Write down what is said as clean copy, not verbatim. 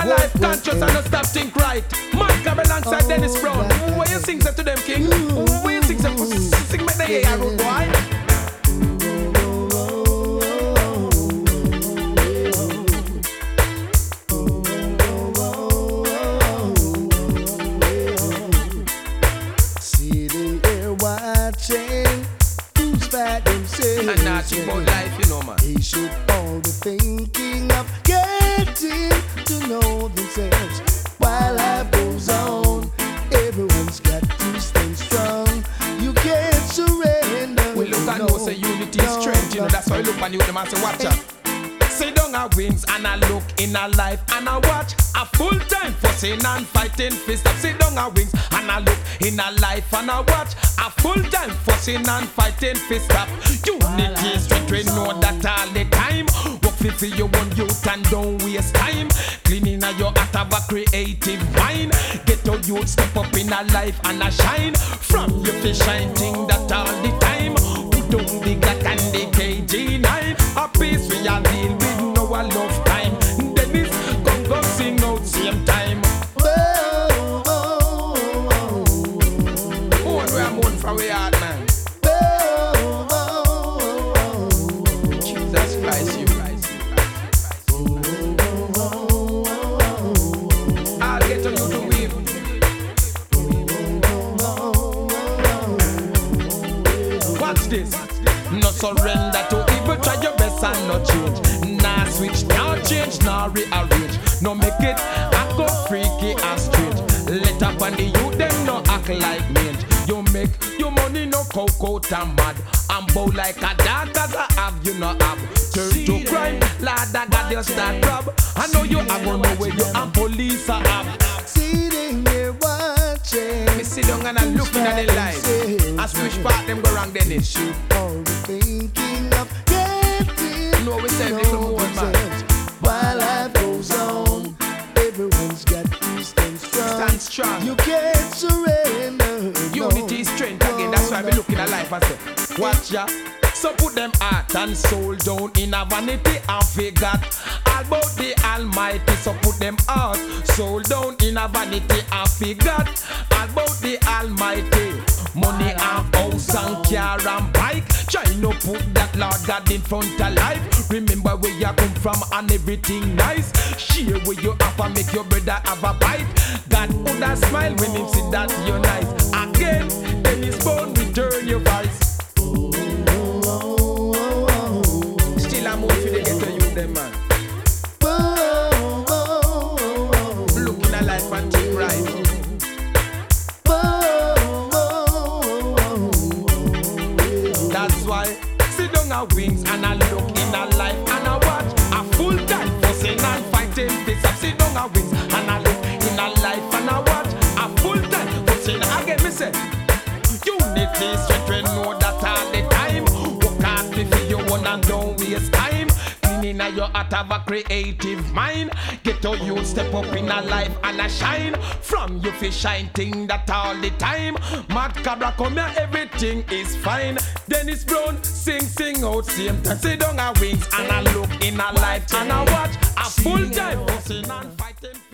a life conscious and no stop think right. Mark up alongside Dennis Brown. What you sing to them, King? What you sing make the air road boy? And nothing about life, you know, man. They should all be thinking of getting to know themselves. While life goes on, everyone's got to stay strong. You can't surrender. We look and know say unity is strength, you know. That's why we look and you them and say watch out. Sit down a wings and I look in a life and I watch a full time fussing and fighting fist up. Sit down a wings and I look in a life and I watch a full time fussing and fighting fist up. Unity is strength, we know that all the time. Work for your own youth and don't waste time. Cleaning your heart of a creative mind. Get your youth step up in a life and a shine. From your fish shine thing that all the time. We don't dig that and the KG9. A piece we are deal with no a love time. Dennis go sing out same time. Moan we are moan from we heart, man. Jesus Christ, you Christ. I'll get on you to weep. Watch this. No surrender to evil, try your best and no change. Nah switch, nah change, nah rearrange. No make it act go freaky and strange. Let up on the youth, them no act like mange. You make your money no coke out and mad. And bow like a dog cause I have you no have. Turn to crime, lad I got you start rob. I know you are gonna know where you and police are have. Sitting here watching. Me sit down and I looking at the light. I switch part them go wrong then it shoot. All the thinking of getting No, we say to little know more, man. themselves. While life goes on, everyone's got to stand strong. Stand strong. You can't surrender. Unity is strength again, that's why we look in a life and say, watch ya. So put them heart and soul down in a vanity and forgot all about the Almighty. So put them heart, soul down in a vanity and forgot all about the Almighty. Money and house and car and bike. Try no put that Lord God in front of life. Remember where you come from and everything nice. Share where you have and make your brother have a bite. God would have smile when him see that you're nice. Again, then his bone return your voice. Still I'm out for the ghetto youth them man. Looking at life and think right. That's why sit down a wings and I look in a life and I watch a full time fussing and fighting this. I sit down a wings and I look in a life and I watch a full time fussing again. Me say unity strength, we know that all the time. Work hard for your own and don't waste time. Cleaning your heart of a creative mind. Get your youth step up in a life and a shine. From you fish shine thing that all the time. Mad Cabra come here, everything is fine. Dennis Brown sing out same time. Sit down a wings and I look in a life and I watch a full time fussing and fighting.